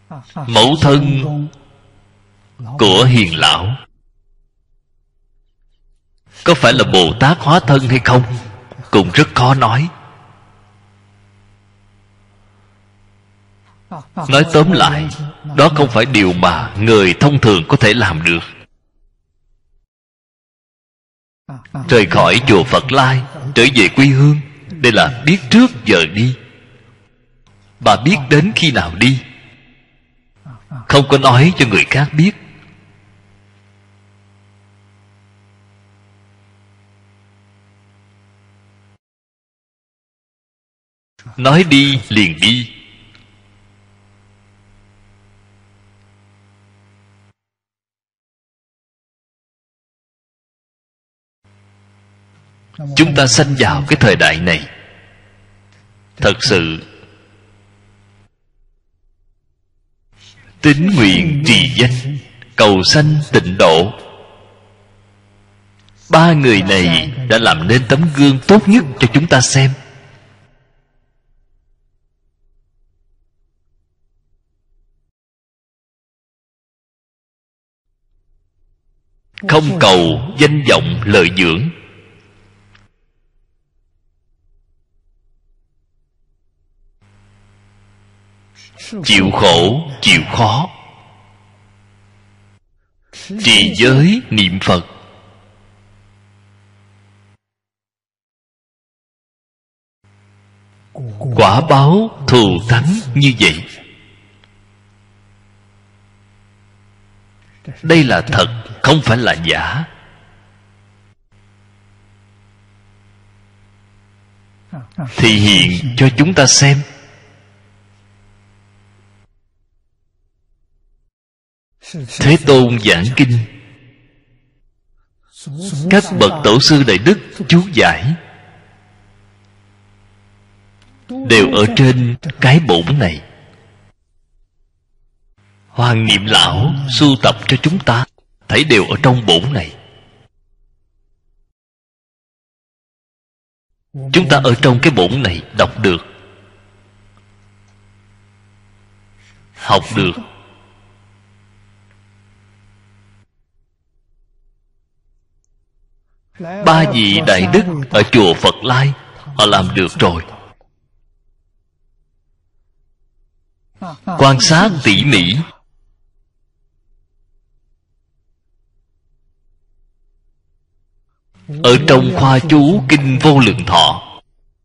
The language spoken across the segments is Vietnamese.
mẫu thân của hiền lão có phải là Bồ Tát hóa thân hay không cũng rất khó nói. Nói tóm lại, đó không phải điều mà người thông thường có thể làm được. Rời khỏi chùa Phật Lai, trở về quê hương, đây là biết trước giờ đi. Bà biết đến khi nào đi, không có nói cho người khác biết. Nói đi liền đi. Chúng ta sanh vào cái thời đại này, thật sự tín nguyện trì danh, cầu sanh tịnh độ, ba người này đã làm nên tấm gương tốt nhất cho chúng ta xem. Không cầu danh vọng lợi dưỡng, chịu khổ chịu khó, trì giới niệm Phật, quả báo thù thắng như vậy. Đây là thật, không phải là giả. Thì hiện cho chúng ta xem. Thế Tôn giảng kinh, các bậc tổ sư đại đức chú giải đều ở trên cái bổn này. Hoàng Niệm Lão sưu tập cho chúng ta, thấy đều ở trong bổn này. Chúng ta ở trong cái bổn này đọc được, học được. Ba vị đại đức ở chùa Phật Lai, họ làm được rồi. Quan sát tỉ mỉ, ở trong khoa chú kinh Vô Lượng Thọ,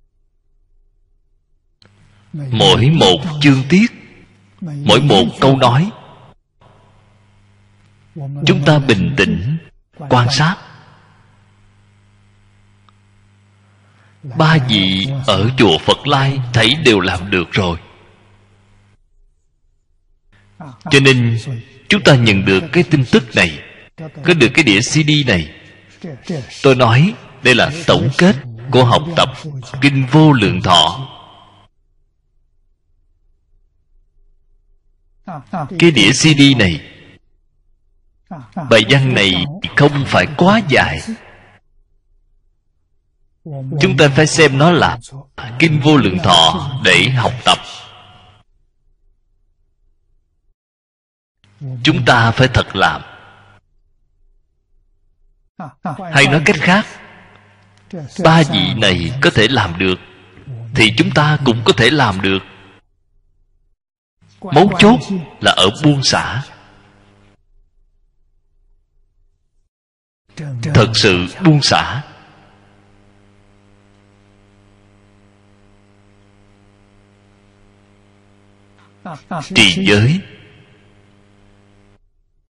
mỗi một chương tiết, mỗi một câu nói, chúng ta bình tĩnh quan sát. Ba vị ở chùa Phật Lai thấy đều làm được rồi. Cho nên chúng ta nhận được cái tin tức này, có được cái đĩa CD này. Tôi nói đây là tổng kết của học tập kinh Vô Lượng Thọ. Cái đĩa CD này, bài văn này không phải quá dài. Chúng ta phải xem nó là kinh Vô Lượng Thọ để học tập. Chúng ta phải thật làm. Hay nói cách khác, ba vị này có thể làm được, thì chúng ta cũng có thể làm được. Mấu chốt là ở buông xả. Thật sự buông xả. Trì giới,